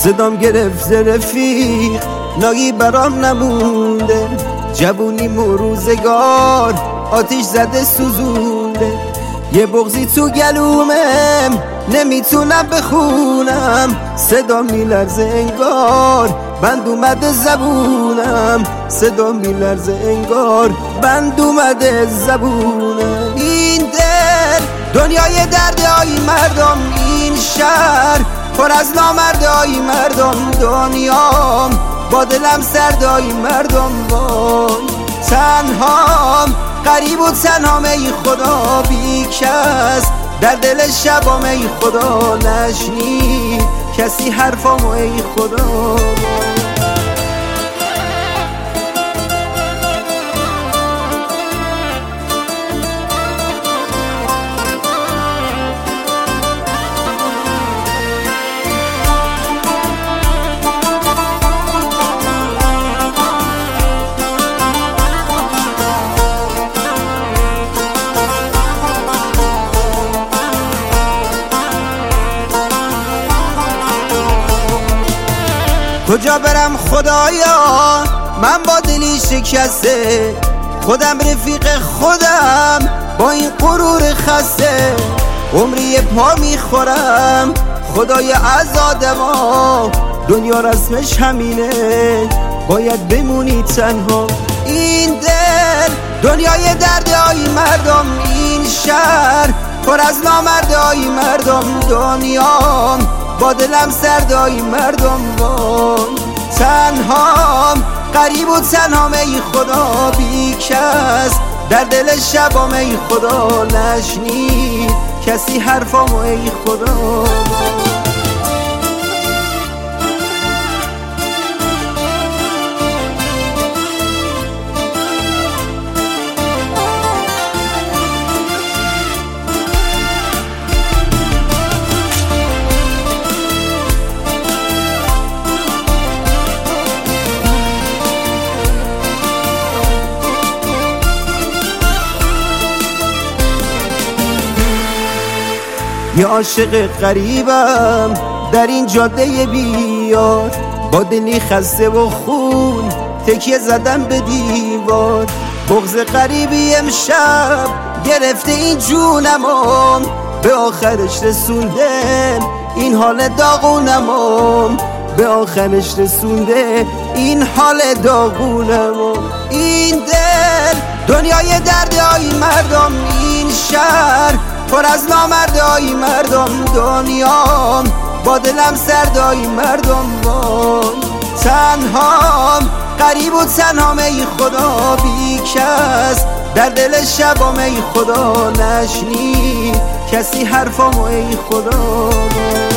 صدام گرفت رفیق ناگی برام نمونده، جوونی روزگار آتیش زده سوزونده، یه بغضی تو گلومم نمیتونم بخونم، صدا میلرزه انگار بند اومده زبونم، صدا میلرزه انگار بند اومده زبونم. این دل دنیای دردهای مردم، این شهر پر از نامردهای مردم، دنیام با دلم سردهای مردم، وای تنهام غریب و تنهام ای خدا، بی کس در دل شبام ای خدا، نشنید کسی حرفامو ای خدا. کجا برم خدایا من با دلی شکسته، خودم رفیق خودم با این غرور خسته، عمری پا میخورم خدای از آدما، دنیا رسمش همینه باید بمونی تنها. این دل دنیای دردهای مردم، این شهر پر از نامردهای مردم، دنیام با دلم سردهای مردم، وای تنهام غریب و تنهام ای خدا، بی کس در دل شبام ای خدا، نشنید کسی حرفامو ای خدا. یه عاشق غریبم در این جاده بیار، با دلی خسته و خون تکیه زدم به دیوار، بغض غریبی امشب گرفته این جونمم، به آخرش رسونده این حال داغونمم، به آخرش رسونده این حال داغونمم. این دل دنیای دردهای مردم، این شهر پر از نامردهای مردم، دنیام با دلم سردهای مردم، وای تنهام غریب و تنهام ای خدا، بی کس در دل شبام ای خدا، نشنید کسی حرفامو ای خدا.